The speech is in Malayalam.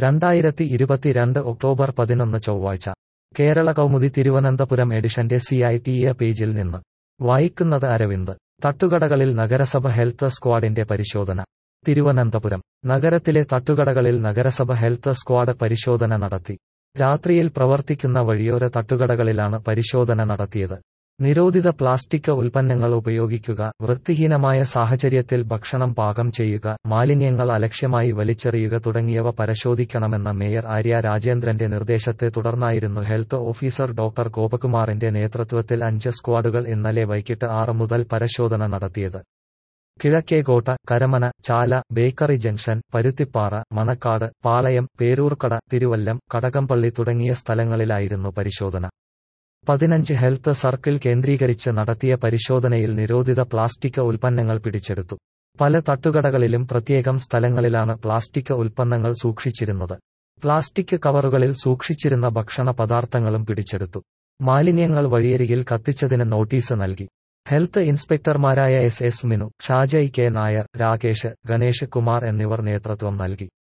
2022 ഒക്ടോബർ 11 ചൊവ്വാഴ്ച കേരള കൗമുദി തിരുവനന്തപുരം എഡിഷന്റെ CITE പേജിൽ നിന്ന് വായിക്കുന്നത് അരവിന്ദ്. തട്ടുകടകളിൽ നഗരസഭ ഹെൽത്ത് സ്ക്വാഡിന്റെ പരിശോധന. തിരുവനന്തപുരം നഗരത്തിലെ തട്ടുകടകളിൽ നഗരസഭ ഹെൽത്ത് സ്ക്വാഡ് പരിശോധന നടത്തി. രാത്രിയിൽ പ്രവർത്തിക്കുന്ന വഴിയോര തട്ടുകടകളിലാണ് പരിശോധന നടത്തിയത്. നിരോധിത പ്ലാസ്റ്റിക് ഉൽപ്പന്നങ്ങൾ ഉപയോഗിക്കുക, വൃത്തിഹീനമായ സാഹചര്യത്തിൽ ഭക്ഷണം പാകം ചെയ്യുക, മാലിന്യങ്ങൾ അലക്ഷ്യമായി വലിച്ചെറിയുക തുടങ്ങിയവ പരിശോധിക്കണമെന്ന മേയർ ആര്യ രാജേന്ദ്രന്റെ നിർദ്ദേശത്തെ തുടർന്നായിരുന്നു ഹെൽത്ത് ഓഫീസർ ഡോക്ടർ ഗോപകുമാറിന്റെ നേതൃത്വത്തിൽ 5 സ്ക്വാഡുകൾ ഇന്നലെ വൈകിട്ട് 6 മുതൽ പരിശോധന നടത്തിയത്. കിഴക്കേകോട്ട, കരമന, ചാല, ബേക്കറി ജംഗ്ഷൻ, പരുത്തിപ്പാറ, മണക്കാട്, പാളയം, പേരൂർക്കട, തിരുവല്ലം, കടകംപള്ളി തുടങ്ങിയ സ്ഥലങ്ങളിലായിരുന്നു പരിശോധന. 15 ഹെൽത്ത് സർക്കിൾ കേന്ദ്രീകരിച്ച് നടത്തിയ പരിശോധനയിൽ നിരോധിത പ്ലാസ്റ്റിക് ഉൽപ്പന്നങ്ങൾ പിടിച്ചെടുത്തു. പല തട്ടുകടകളിലും പ്രത്യേകം സ്ഥലങ്ങളിലാണ് പ്ലാസ്റ്റിക് ഉൽപ്പന്നങ്ങൾ സൂക്ഷിച്ചിരുന്നത്. പ്ലാസ്റ്റിക് കവറുകളിൽ സൂക്ഷിച്ചിരുന്ന ഭക്ഷണ പദാർത്ഥങ്ങളും പിടിച്ചെടുത്തു. മാലിന്യങ്ങൾ വഴിയരികിൽ കത്തിച്ചതിന് നോട്ടീസ് നൽകി. ഹെൽത്ത് ഇൻസ്പെക്ടർമാരായ SS മിനു, ഷാജയ് K നായർ, രാകേഷ്, ഗണേഷ് കുമാർ എന്നിവർ നേതൃത്വം നൽകി.